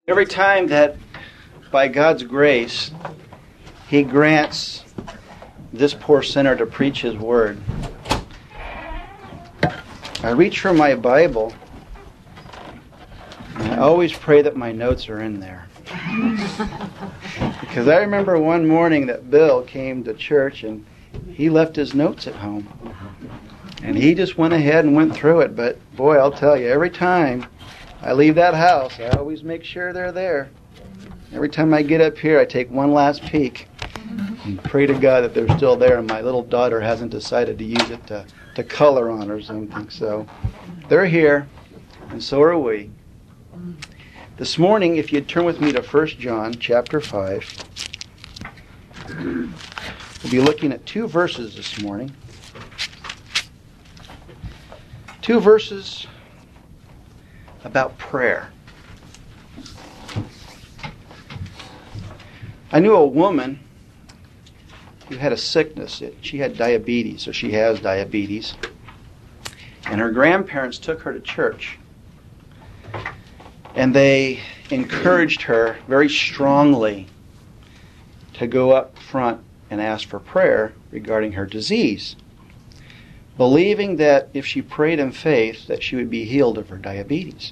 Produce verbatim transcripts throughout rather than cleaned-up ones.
Every time that, by God's grace, He grants this poor sinner to preach His Word, I reach for my Bible, and I always pray that my notes are in there. Because I remember one morning that Bill came to church and he left his notes at home. And he just went ahead and went through it. But boy, I'll tell you, every time I leave that house, I always make sure they're there. Every time I get up here, I take one last peek and pray to God that they're still there and my little daughter hasn't decided to use it to, to color on or something. So they're here, and so are we. This morning, if you'd turn with me to First John chapter five, we'll be looking at two verses this morning. Two verses about prayer. I knew a woman who had a sickness. She had diabetes, or she has diabetes. And her grandparents took her to church. And they encouraged her very strongly to go up front and ask for prayer regarding her disease, believing that if she prayed in faith, that she would be healed of her diabetes.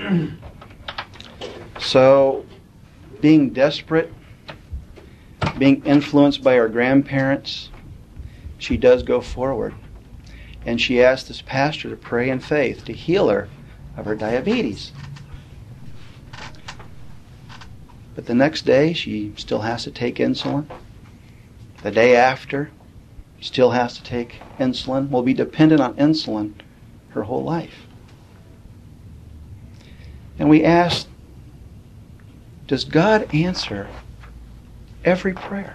So, being desperate, being influenced by her grandparents, she does go forward. And she asked this pastor to pray in faith to heal her of her diabetes. But the next day, she still has to take insulin. The day after, still has to take insulin. Will be dependent on insulin her whole life. And we ask, does God answer every prayer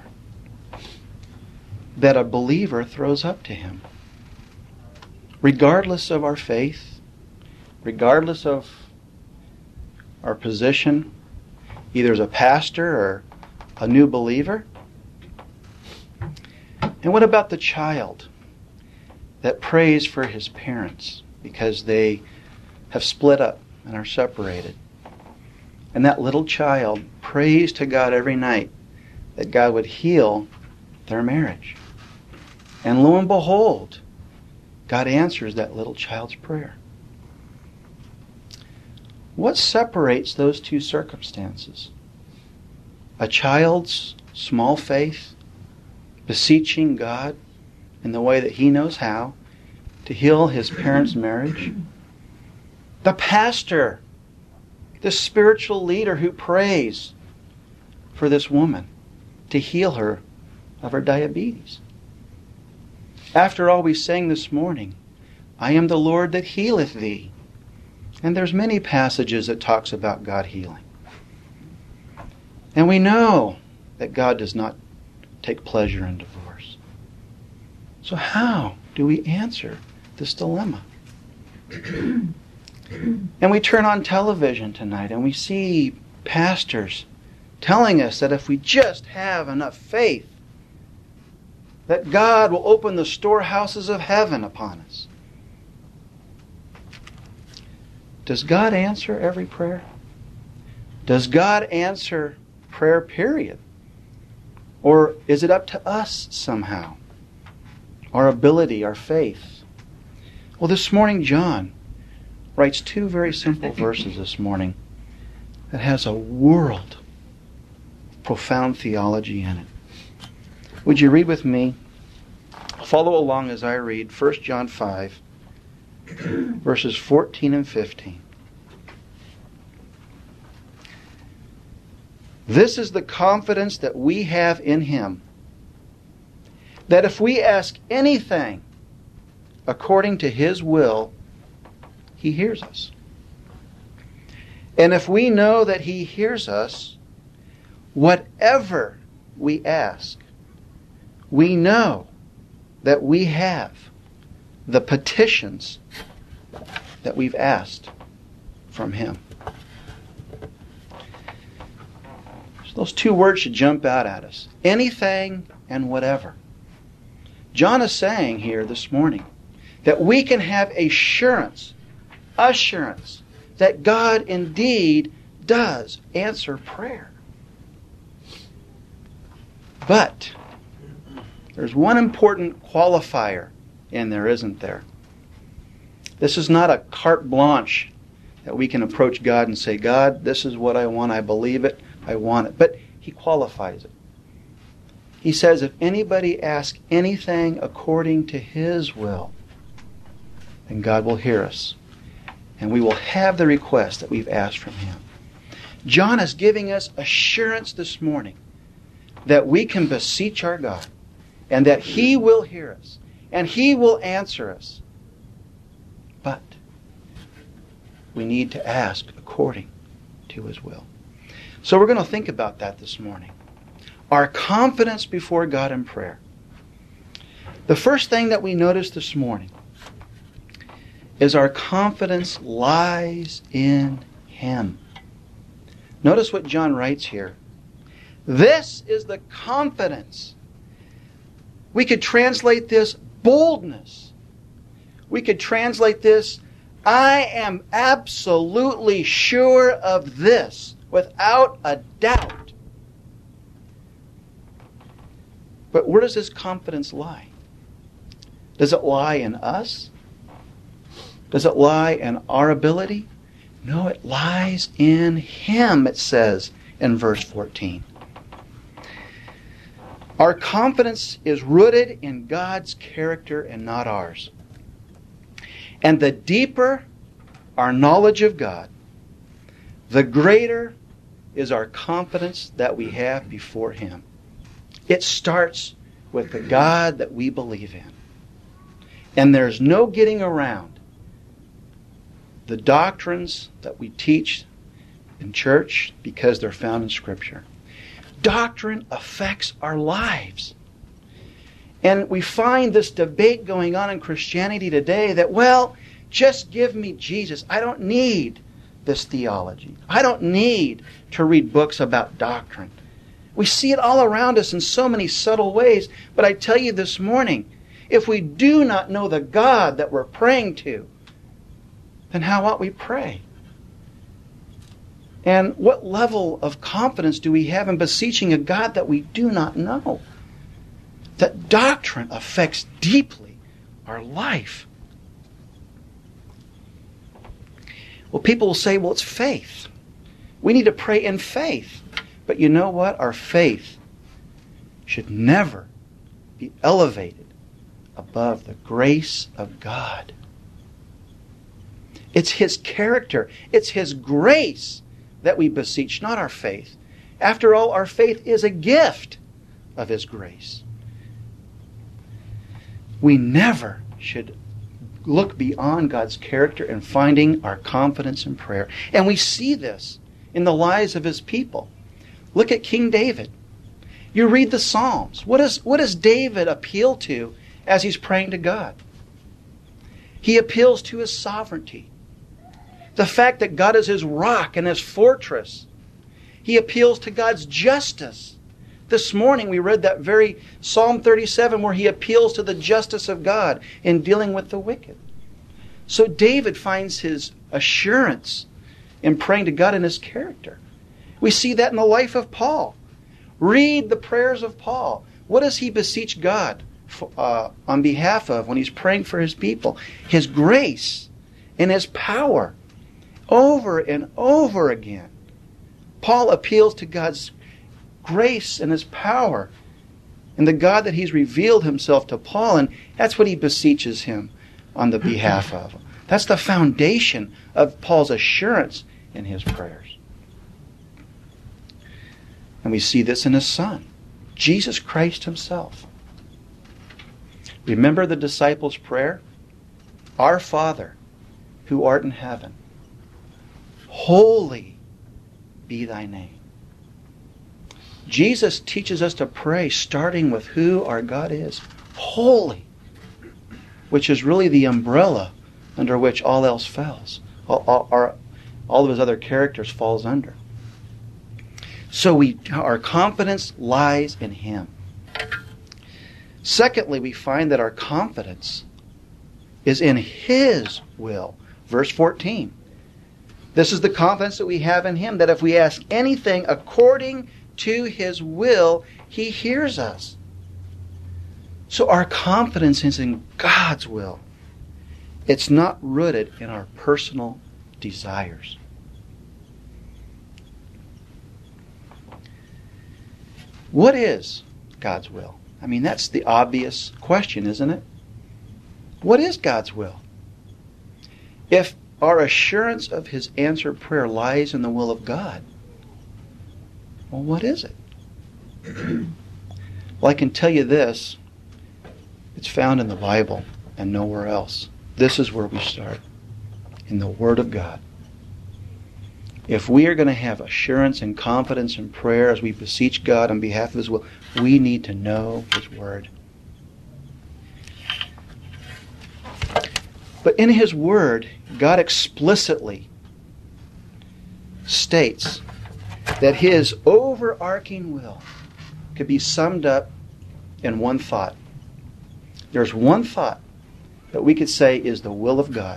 that a believer throws up to Him? Regardless of our faith, regardless of our position, either as a pastor or a new believer? And what about the child that prays for his parents because they have split up and are separated? And that little child prays to God every night that God would heal their marriage. And lo and behold, God answers that little child's prayer. What separates those two circumstances? A child's small faith, beseeching God in the way that he knows how to heal his parents' marriage. The pastor, the spiritual leader who prays for this woman to heal her of her diabetes. After all, we sang this morning, I am the Lord that healeth thee. And there's many passages that talks about God healing. And we know that God does not take pleasure in divorce. So how do we answer this dilemma? And we turn on television tonight and we see pastors telling us that if we just have enough faith, that God will open the storehouses of heaven upon us. Does God answer every prayer? Does God answer prayer, period? Or is it up to us somehow? Our ability, our faith? Well, this morning John writes two very simple verses this morning that has a world of profound theology in it. Would you read with me? Follow along as I read First John five, verses fourteen and fifteen. This is the confidence that we have in Him, that if we ask anything according to His will, He hears us. And if we know that He hears us, whatever we ask, we know that we have the petitions that we've asked from Him. So those two words should jump out at us. Anything and whatever. John is saying here this morning that we can have assurance, assurance that God indeed does answer prayer. But there's one important qualifier in there, isn't there? This is not a carte blanche that we can approach God and say, God, this is what I want. I believe it. I want it. But He qualifies it. He says, if anybody asks anything according to His will, then God will hear us. And we will have the request that we've asked from Him. John is giving us assurance this morning that we can beseech our God and that He will hear us and He will answer us. But we need to ask according to His will. So we're going to think about that this morning. Our confidence before God in prayer. The first thing that we notice this morning is our confidence lies in Him. Notice what John writes here. This is the confidence. We could translate this boldness. We could translate this, I am absolutely sure of this, without a doubt. But where does this confidence lie? Does it lie in us? Does it lie in our ability? No, it lies in Him, it says in verse fourteen. Our confidence is rooted in God's character and not ours. And the deeper our knowledge of God, the greater is our confidence that we have before Him. It starts with the God that we believe in. And there's no getting around the doctrines that we teach in church because they're found in Scripture. Doctrine affects our lives. And we find this debate going on in Christianity today that, well, just give me Jesus. I don't need this theology. I don't need to read books about doctrine. We see it all around us in so many subtle ways. But I tell you this morning, if we do not know the God that we're praying to, then how ought we pray? And what level of confidence do we have in beseeching a God that we do not know? That doctrine affects deeply our life. Well, people will say, well, it's faith. We need to pray in faith. But you know what? Our faith should never be elevated above the grace of God. It's His character. It's His grace that we beseech, not our faith. After all, our faith is a gift of His grace. We never should look beyond God's character in finding our confidence in prayer. And we see this in the lives of His people. Look at King David. You read the Psalms. What, is, what does David appeal to as he's praying to God? He appeals to His sovereignty. The fact that God is His rock and His fortress. He appeals to God's justice. This morning we read that very Psalm thirty-seven where he appeals to the justice of God in dealing with the wicked. So David finds his assurance in praying to God in His character. We see that in the life of Paul. Read the prayers of Paul. What does he beseech God for, uh, on behalf of when he's praying for his people? His grace and His power. Over and over again, Paul appeals to God's grace and His power and the God that He's revealed Himself to Paul, and that's what he beseeches him on the behalf of. That's the foundation of Paul's assurance in his prayers. And we see this in His Son, Jesus Christ Himself. Remember the disciples' prayer? Our Father, who art in heaven, holy be Thy name. Jesus teaches us to pray starting with who our God is. Holy. Which is really the umbrella under which all else falls. All, all, our, all of His other characters falls under. So we, our confidence lies in Him. Secondly, we find that our confidence is in His will. Verse fourteen. This is the confidence that we have in Him, that if we ask anything according to His will, He hears us. So our confidence is in God's will. It's not rooted in our personal desires. What is God's will? I mean, that's the obvious question, isn't it? What is God's will? If our assurance of His answered prayer lies in the will of God, well, what is it? Well, I can tell you this. It's found in the Bible and nowhere else. This is where we start, in the Word of God. If we are going to have assurance and confidence in prayer as we beseech God on behalf of His will, we need to know His Word. But in His Word, God explicitly states that His overarching will could be summed up in one thought. There's one thought that we could say is the will of God.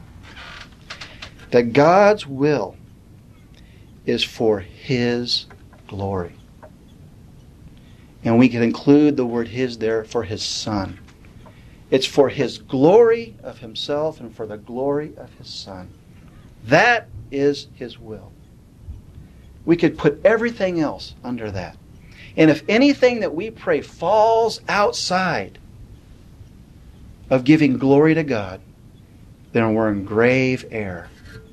That God's will is for His glory. And we can include the word His there for His Son. It's for His glory of Himself and for the glory of His Son. That is His will. We could put everything else under that. And if anything that we pray falls outside of giving glory to God, then we're in grave error.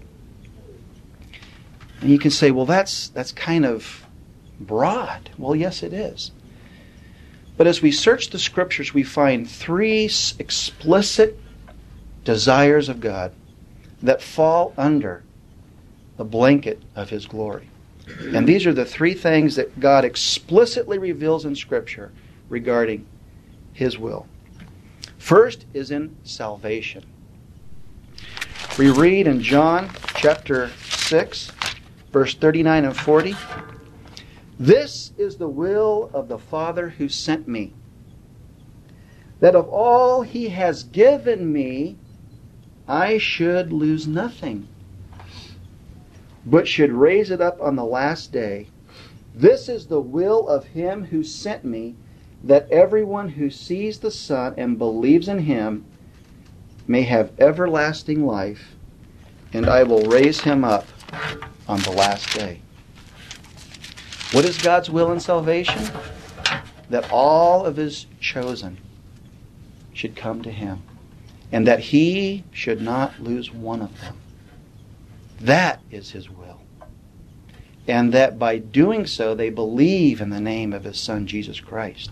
And you can say, well, that's that's kind of broad. Well, yes, it is. But as we search the Scriptures, we find three explicit desires of God that fall under the blanket of His glory. And these are the three things that God explicitly reveals in Scripture regarding His will. First is in salvation. We read in John chapter six, verse thirty-nine and forty, "This is the will of the Father who sent me, that of all He has given me, I should lose nothing, but should raise it up on the last day. This is the will of Him who sent me, that everyone who sees the Son and believes in Him may have everlasting life, and I will raise him up on the last day." What is God's will in salvation? That all of His chosen should come to Him, and that He should not lose one of them. That is His will. And that by doing so, they believe in the name of His Son, Jesus Christ.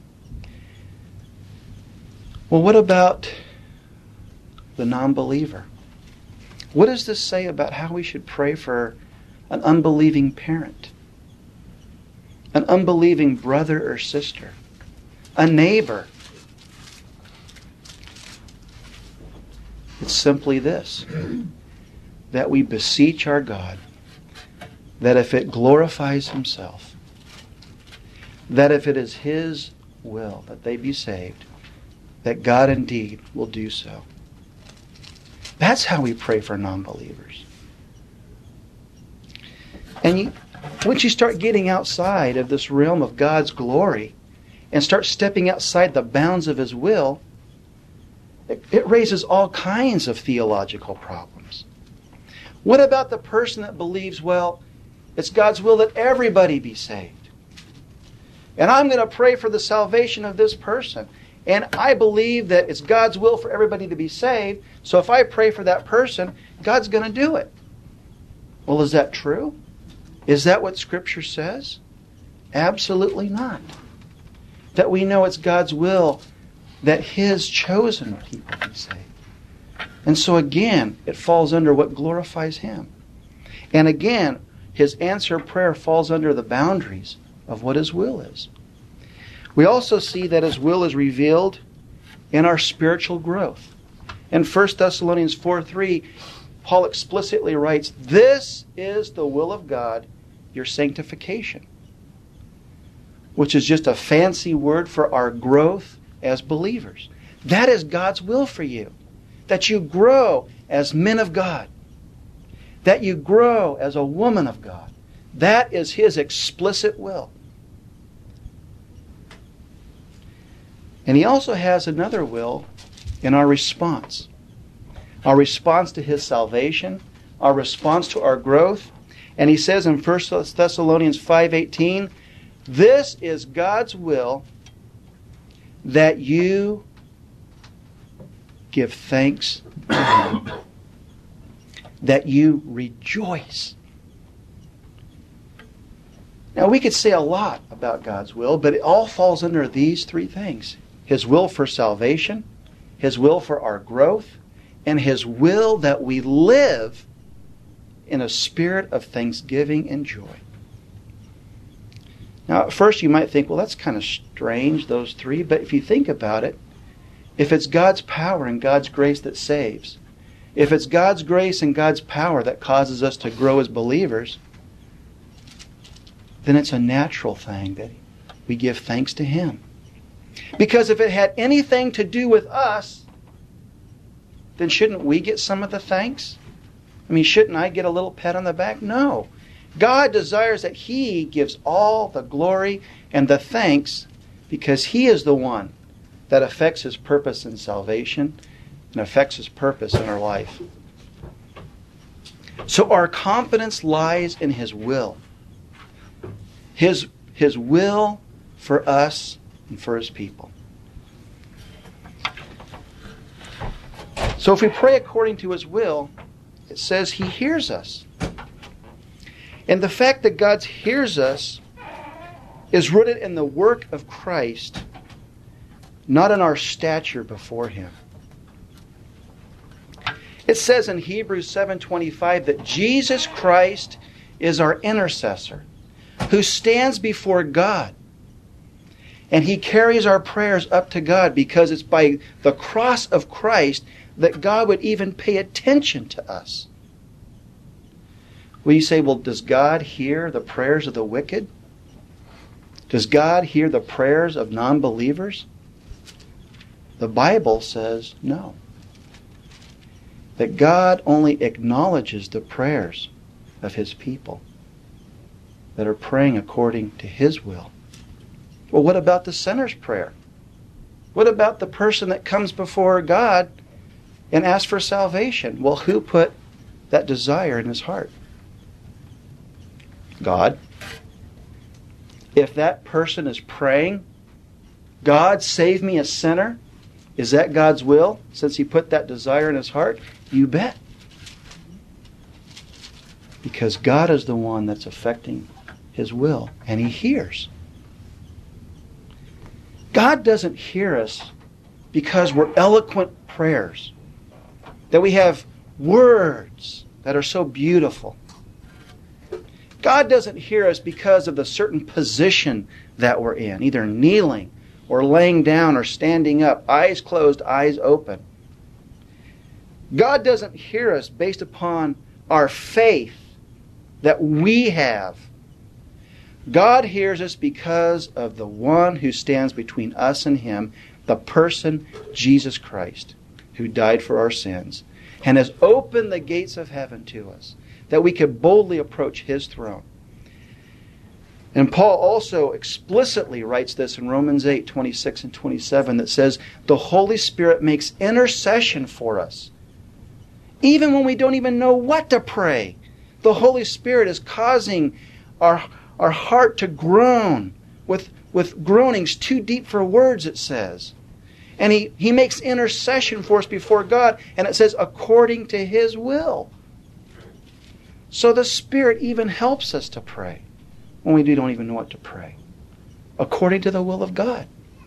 Well, what about the non-believer? What does this say about how we should pray for an unbelieving parent, an unbelieving brother or sister, a neighbor? It's simply this, that we beseech our God that if it glorifies Himself, that if it is His will that they be saved, that God indeed will do so. That's how we pray for non-believers. And you, once you start getting outside of this realm of God's glory and start stepping outside the bounds of His will, it, it raises all kinds of theological problems. What about the person that believes, well, it's God's will that everybody be saved, and I'm going to pray for the salvation of this person, and I believe that it's God's will for everybody to be saved, so if I pray for that person, God's going to do it. Well, is that true? Is that what Scripture says? Absolutely not. That we know it's God's will that His chosen people be saved. And so again, it falls under what glorifies Him. And again, His answered prayer falls under the boundaries of what His will is. We also see that His will is revealed in our spiritual growth. In First Thessalonians four three, Paul explicitly writes, "This is the will of God, your sanctification," which is just a fancy word for our growth as believers. That is God's will for you, that you grow as men of God, that you grow as a woman of God. That is His explicit will. And He also has another will in our response. Our response to His salvation, our response to our growth. And He says in First Thessalonians five eighteen, this is God's will, that you give thanks to Him, that you rejoice. Now, we could say a lot about God's will, but it all falls under these three things. His will for salvation, His will for our growth, and His will that we live in a spirit of thanksgiving and joy. Now, at first you might think, well, that's kind of strange, those three. But if you think about it, if it's God's power and God's grace that saves, if it's God's grace and God's power that causes us to grow as believers, then it's a natural thing that we give thanks to Him. Because if it had anything to do with us, then shouldn't we get some of the thanks? I mean, shouldn't I get a little pat on the back? No. God desires that He gives all the glory and the thanks because He is the one that affects His purpose in salvation and affects His purpose in our life. So our confidence lies in His will. His, His will for us and for His people. So if we pray according to His will, it says He hears us. And the fact that God hears us is rooted in the work of Christ, not in our stature before Him. It says in Hebrews seven twenty-five that Jesus Christ is our intercessor who stands before God. And He carries our prayers up to God because it's by the cross of Christ that God would even pay attention to us. Well, you say, well, does God hear the prayers of the wicked? Does God hear the prayers of non-believers? The Bible says no. That God only acknowledges the prayers of His people that are praying according to His will. Well, what about the sinner's prayer? What about the person that comes before God and asks for salvation? Well, who put that desire in his heart? God. If that person is praying, God, save me a sinner, is that God's will since He put that desire in his heart? You bet. Because God is the one that's affecting His will, and He hears. God doesn't hear us because we're eloquent prayers, that we have words that are so beautiful. God doesn't hear us because of the certain position that we're in, either kneeling or laying down or standing up, eyes closed, eyes open. God doesn't hear us based upon our faith that we have. God hears us because of the one who stands between us and Him, the person, Jesus Christ, who died for our sins and has opened the gates of heaven to us, that we could boldly approach His throne. And Paul also explicitly writes this in Romans eight, twenty-six and twenty-seven, that says, the Holy Spirit makes intercession for us. Even when we don't even know what to pray, the Holy Spirit is causing our, our heart to groan with, with groanings too deep for words, it says. And he, he makes intercession for us before God, and it says, according to His will. So the Spirit even helps us to pray when we don't even know what to pray, according to the will of God.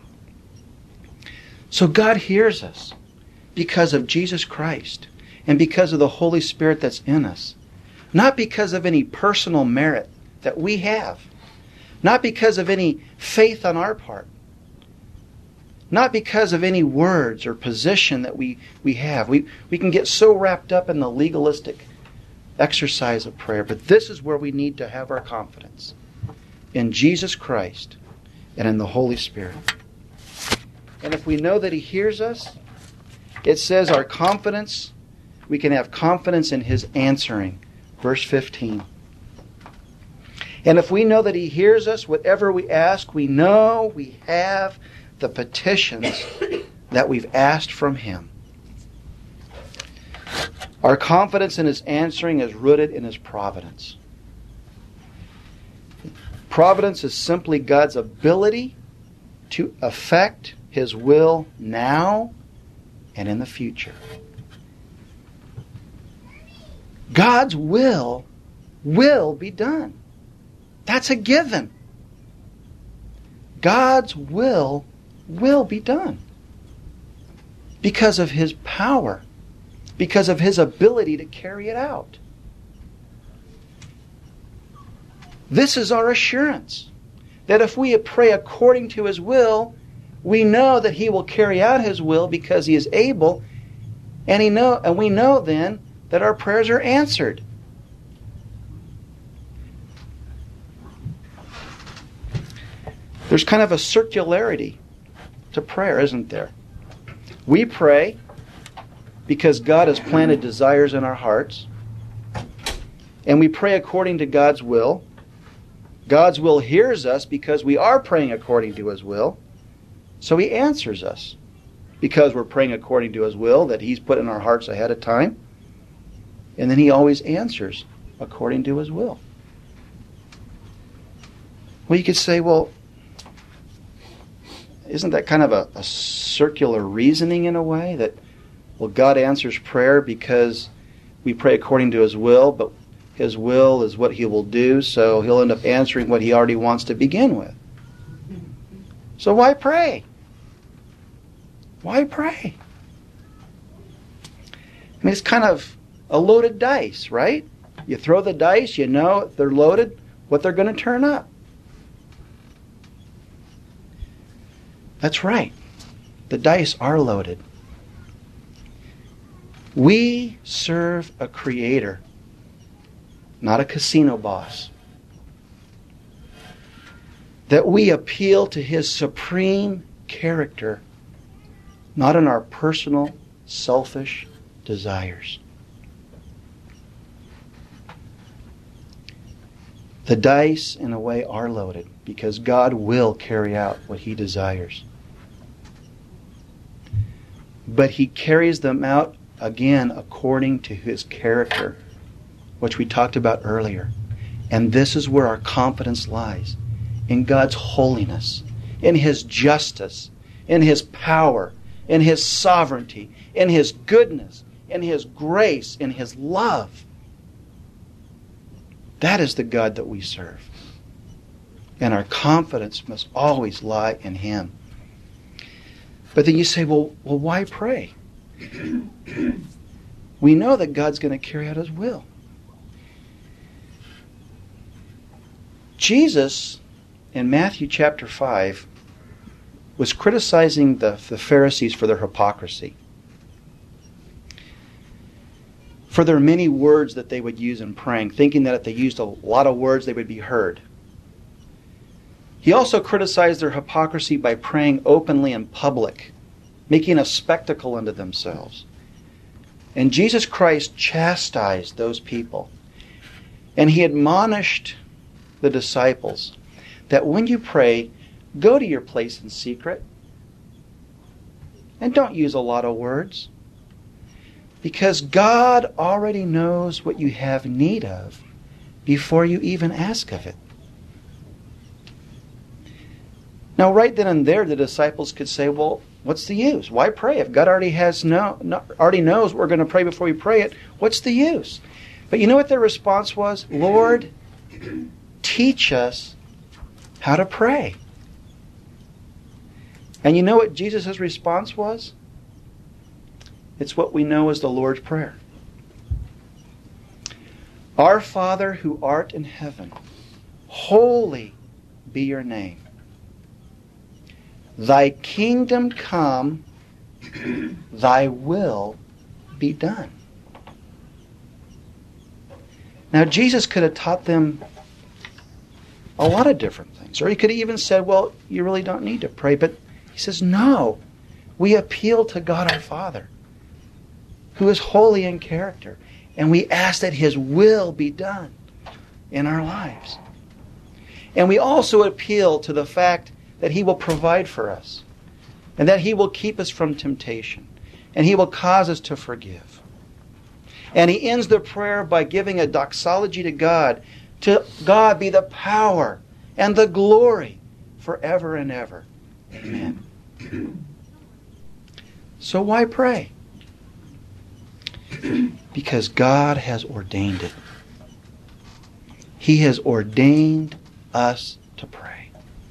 So God hears us because of Jesus Christ and because of the Holy Spirit that's in us. Not because of any personal merit that we have. Not because of any faith on our part. Not because of any words or position that we, we have. We, we can get so wrapped up in the legalistic exercise of prayer. But this is where we need to have our confidence. In Jesus Christ and in the Holy Spirit. And if we know that He hears us, it says our confidence, we can have confidence in His answering Verse fifteen. And if we know that He hears us, whatever we ask, we know we have the petitions that we've asked from Him. Our confidence in His answering is rooted in His providence. Providence is simply God's ability to effect His will now and in the future. God's will will be done. That's a given. God's will will be done. Because of His power. Because of His ability to carry it out. This is our assurance. That if we pray according to His will, we know that He will carry out His will because He is able. And, he know, and we know then that our prayers are answered. There's kind of a circularity to prayer, isn't there? We pray because God has planted desires in our hearts. And we pray according to God's will. God's will hears us because we are praying according to His will. So He answers us because we're praying according to His will that He's put in our hearts ahead of time. And then He always answers according to His will. Well, you could say, well, isn't that kind of a, a circular reasoning in a way? That, well, God answers prayer because we pray according to His will, but His will is what He will do, so He'll end up answering what He already wants to begin with. So why pray? Why pray? I mean, it's kind of a loaded dice, right? You throw the dice, you know if they're loaded, what they're going to turn up. That's right. The dice are loaded. We serve a Creator, not a casino boss. That we appeal to His supreme character, not in our personal, selfish desires. The dice, in a way, are loaded because God will carry out what He desires. But He carries them out, again, according to His character, which we talked about earlier. And this is where our confidence lies, in God's holiness, in His justice, in His power, in His sovereignty, in His goodness, in His grace, in His love. That is the God that we serve. And our confidence must always lie in Him. But then you say, well, well, why pray? We know that God's going to carry out His will. Jesus, in Matthew chapter five, was criticizing the, the Pharisees for their hypocrisy. For their many words that they would use in praying, thinking that if they used a lot of words, they would be heard. He also criticized their hypocrisy by praying openly in public, making a spectacle unto themselves. And Jesus Christ chastised those people. And He admonished the disciples that when you pray, go to your place in secret and don't use a lot of words. Because God already knows what you have need of before you even ask of it. Now, right then and there, the disciples could say, well, what's the use? Why pray? If God already has no, no already knows we're going to pray before we pray it, what's the use? But you know what their response was? Lord, teach us how to pray. And you know what Jesus' response was? It's what we know as the Lord's Prayer. Our Father who art in heaven, holy be your name. Thy kingdom come, thy will be done. Now, Jesus could have taught them a lot of different things. Or He could have even said, well, you really don't need to pray. But He says, no. We appeal to God our Father, who is holy in character. And we ask that His will be done in our lives. And we also appeal to the fact that He will provide for us, and that He will keep us from temptation, and He will cause us to forgive. And he ends the prayer by giving a doxology to God. To God be the power and the glory forever and ever. Amen. So why pray? Because God has ordained it. He has ordained us to pray.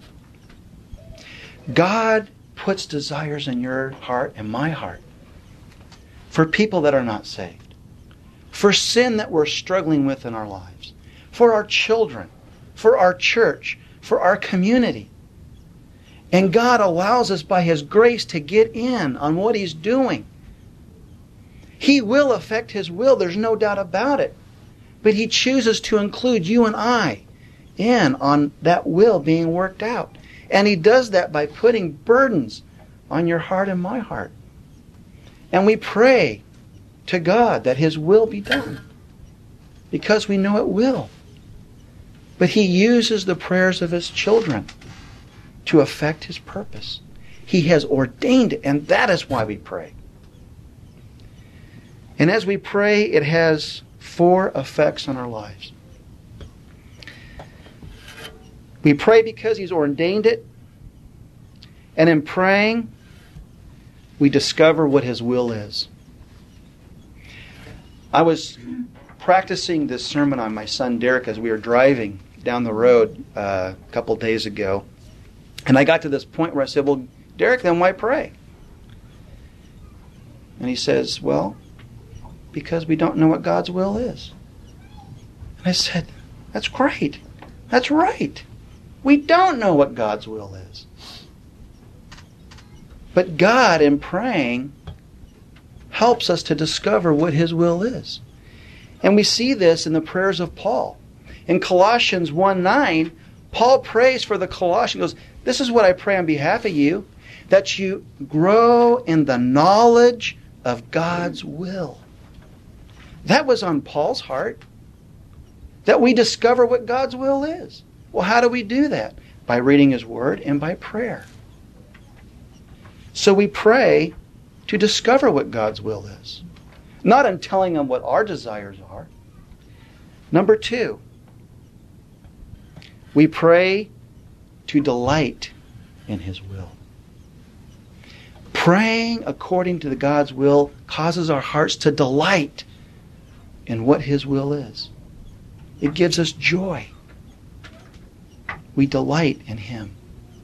God puts desires in your heart and my heart for people that are not saved, for sin that we're struggling with in our lives, for our children, for our church, for our community. And God allows us by His grace to get in on what He's doing. He will affect His will, there's no doubt about it. But He chooses to include you and I in on that will being worked out. And He does that by putting burdens on your heart and my heart. And we pray to God that His will be done, because we know it will. But He uses the prayers of His children to effect His purpose. He has ordained it, and that is why we pray. And as we pray, it has four effects on our lives. We pray because He's ordained it, and in praying, we discover what His will is. I was practicing this sermon on my son Derek as we were driving down the road uh, a couple days ago. And I got to this point where I said, well, Derek, then why pray? And he says, well, because we don't know what God's will is. And I said, that's great. That's right. We don't know what God's will is. But God, in praying, helps us to discover what His will is. And we see this in the prayers of Paul. In Colossians one nine, Paul prays for the Colossians. He goes, this is what I pray on behalf of you, that you grow in the knowledge of God's will. That was on Paul's heart, that we discover what God's will is. Well, how do we do that? By reading His Word and by prayer. So we pray to discover what God's will is, not in telling Him what our desires are. Number two, we pray to delight in His will. Praying according to the God's will causes our hearts to delight in what His will is. It gives us joy. We delight in Him.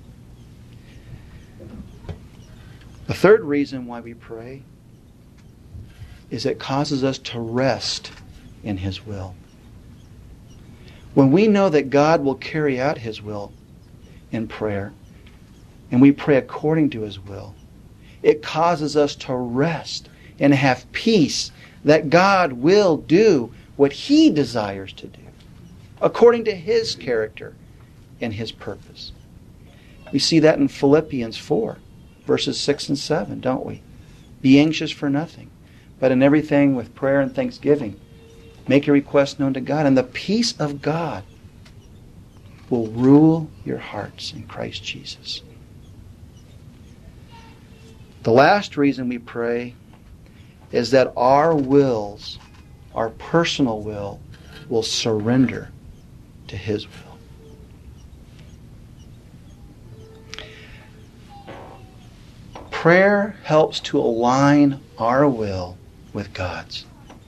The third reason why we pray is it causes us to rest in His will. When we know that God will carry out His will in prayer, and we pray according to His will, it causes us to rest and have peace that God will do what He desires to do, according to His character and His purpose. We see that in Philippians four. Verses six and seven, don't we? Be anxious for nothing, but in everything with prayer and thanksgiving, make your requests known to God, and the peace of God will rule your hearts in Christ Jesus. The last reason we pray is that our wills, our personal will, will surrender to His will. Prayer helps to align our will with God's.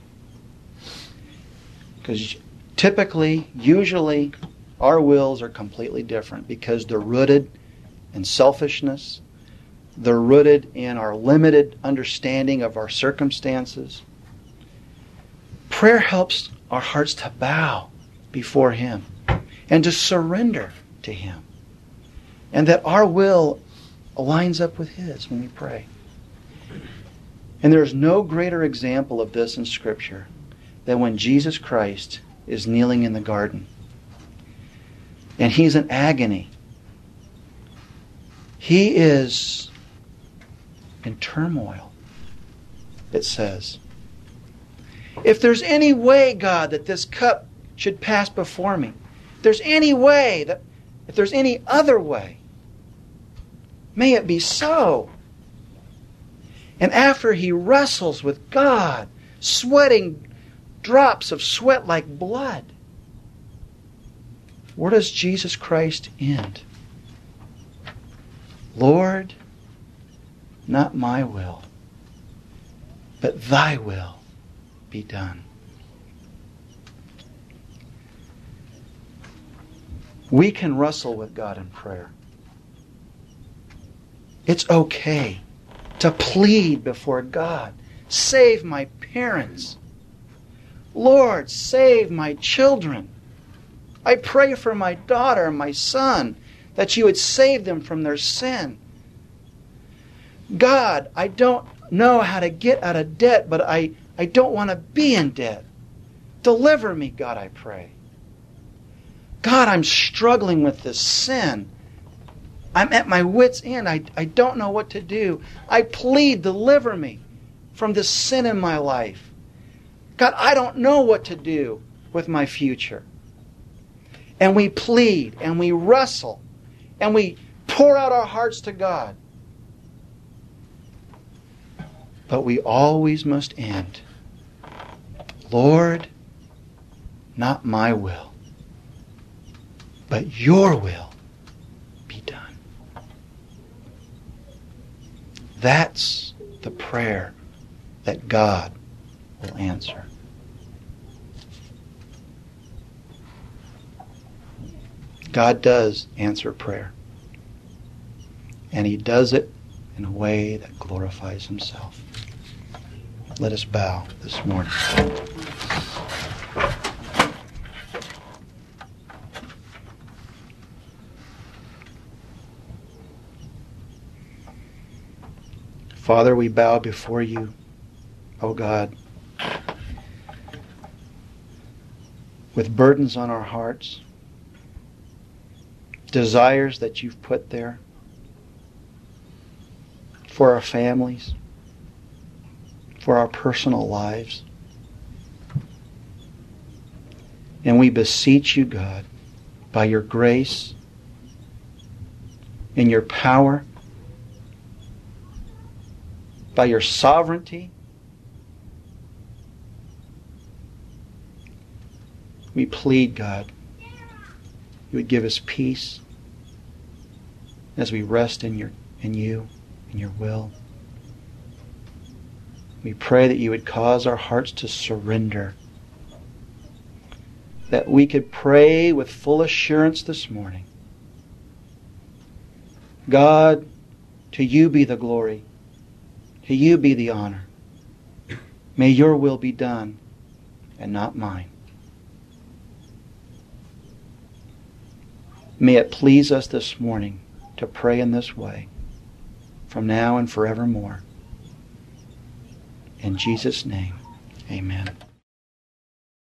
Because typically, usually, our wills are completely different because they're rooted in selfishness. They're rooted in our limited understanding of our circumstances. Prayer helps our hearts to bow before Him and to surrender to Him. And that our will lines up with His when we pray. And there is no greater example of this in Scripture than when Jesus Christ is kneeling in the garden. And He's in agony. He is in turmoil, it says. It If there's any way, God, that this cup should pass before me, if there's any way, that, if there's any other way, may it be so. And after he wrestles with God, sweating drops of sweat like blood, where does Jesus Christ end? Lord, not my will, but thy will be done. We can wrestle with God in prayer. It's okay to plead before God. Save my parents. Lord, save my children. I pray for my daughter and my son, that you would save them from their sin. God, I don't know how to get out of debt, but I, I don't want to be in debt. Deliver me, God, I pray. God, I'm struggling with this sin. I'm at my wit's end. I, I don't know what to do. I plead, deliver me from this sin in my life. God, I don't know what to do with my future. And we plead, and we wrestle, and we pour out our hearts to God. But we always must end, Lord, not my will, but your will be done. That's the prayer that God will answer. God does answer prayer. And he does it in a way that glorifies himself. Let us bow this morning. Father, we bow before you, O God, with burdens on our hearts, desires that you've put there for our families, for our personal lives. And we beseech you, God, by your grace and your power, by your sovereignty, we plead, God, you would give us peace as we rest in your in you, in your will. We pray that you would cause our hearts to surrender, that we could pray with full assurance this morning. God, to you be the glory, to you be the honor. May your will be done and not mine. May it please us this morning to pray in this way, from now and forevermore. In Jesus' name, amen.